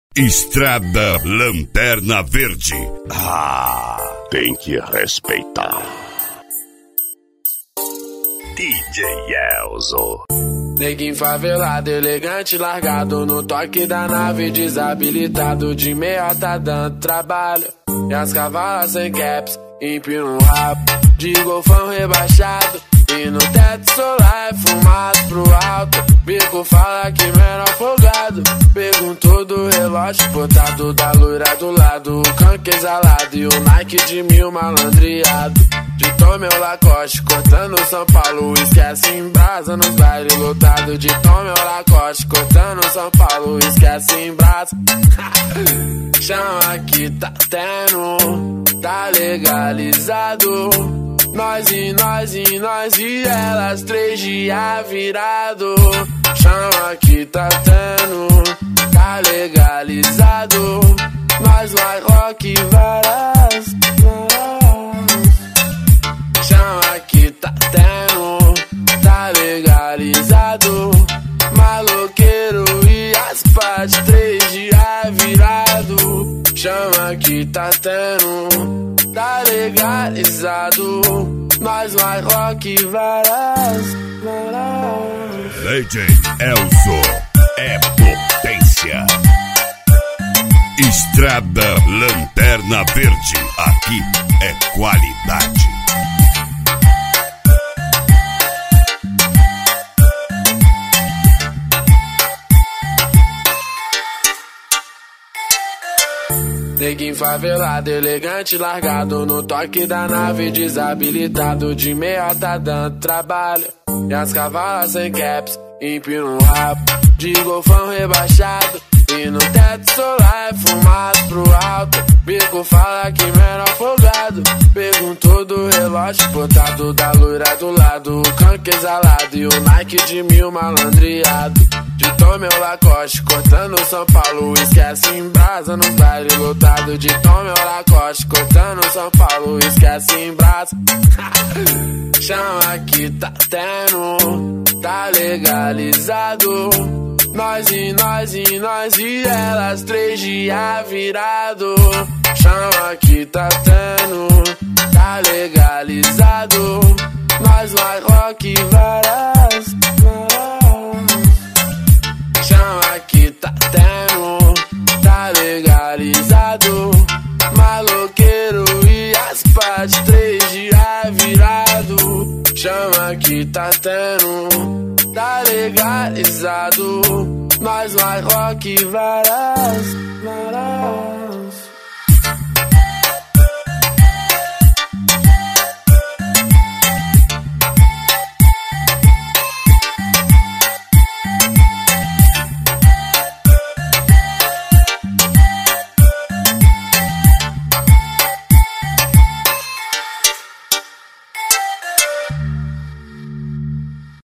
Estrada Lanterna Verde. Ah, tem que respeitar. DJ Elzo. Neguinho favelado, elegante, largado no toque da nave, desabilitado de meia tá dando trabalho. E as cavalas sem caps, empina um rabo de golfão rebaixado. E no teto solar é fumado pro alto. Bico fala que menor folgado. Perguntou do relógio botado da loira do lado. O canque exalado e o Nike de 1000 malandreado. De Tom meu Lacoste, cortando São Paulo. Esquece em brasa nos bailes lotados. De Tom meu Lacoste, cortando São Paulo. Esquece em brasa. Chama que tá tendo, tá legalizado. Nós e elas 3 dias virado. Chama que tá tendo, tá legalizado. Nós vai rock varas. Chama que tá tendo, tá legalizado. Maloqueiro e as partes 3 dias virado. Chama que tá tendo, tá legalizado. Nós vai rock varas. DJ Elzo é potência. Estrada Lanterna Verde. Aqui é qualidade. Neguinho favelado, elegante, largado no toque da nave, desabilitado de meia tá dando trabalho. E as cavalas sem caps, empina um rabo de golfão rebaixado. E no teto solar é fumado pro alto. Bico fala que menor folgado. Perguntou do relógio botado da loira do lado. O canque exalado e o Nike de 1000 malandreado. De Tom meu Lacoste, cortando São Paulo. Esquece em brasa nos bailes lotados. De Tom meu Lacoste, cortando São Paulo. Esquece em brasa. Chama que tá tendo, tá legalizado. Nós e elas 3 dias virado. Chama que tá tendo, tá legalizado. Nós vai rock varas. Chama que tá tendo, tá legalizado. Maloqueiro e as partes 3 dias virado. Chama que tá tendo, tá legalizado. Nós vai rock varas.